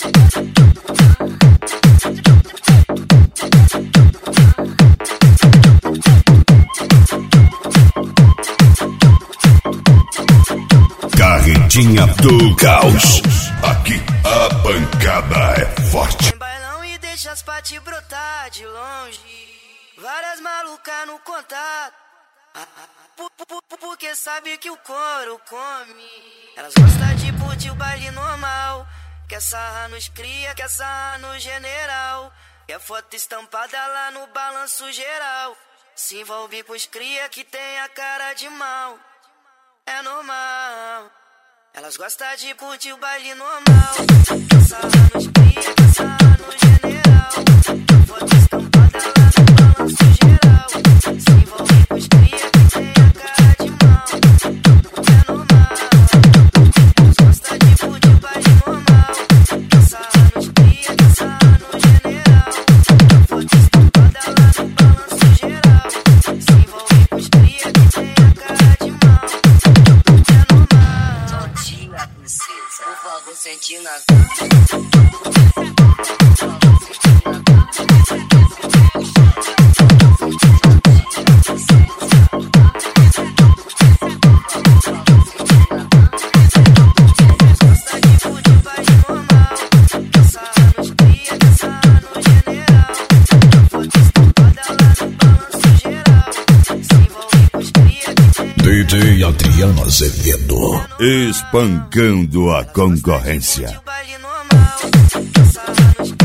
Carretinha do Caos. Aqui a pancada é forte. Tem bailão e deixa as paty brotar de longe. Várias malucas no contato. Porque sabe que o couro come. Elas gostam de curtir o baile normal. Quer sarrar nos cria, quer sarrar no general. Quer foto estampada lá no balanço geral. Se envolve com os cria que tem a cara de mal. É normal. Elas gostam de curtir o baile normal. Quer sarrar nos cria, quer sarrar no general. Quer foto estampada lá no balanço geral. Se envolve com os cria que tem a cara de mal. É normal. Elas gostam de curtir o baile normal. Quer sarrar nos cria, quer sarrar no general. Quer foto estampada lá no balanço geral. Se envolve com os cria que tem a cara de mal. É normal. Todinha princesa, eu vou sentir na DJ Adriano Azevedo, espancando a concorrência. Baile normal,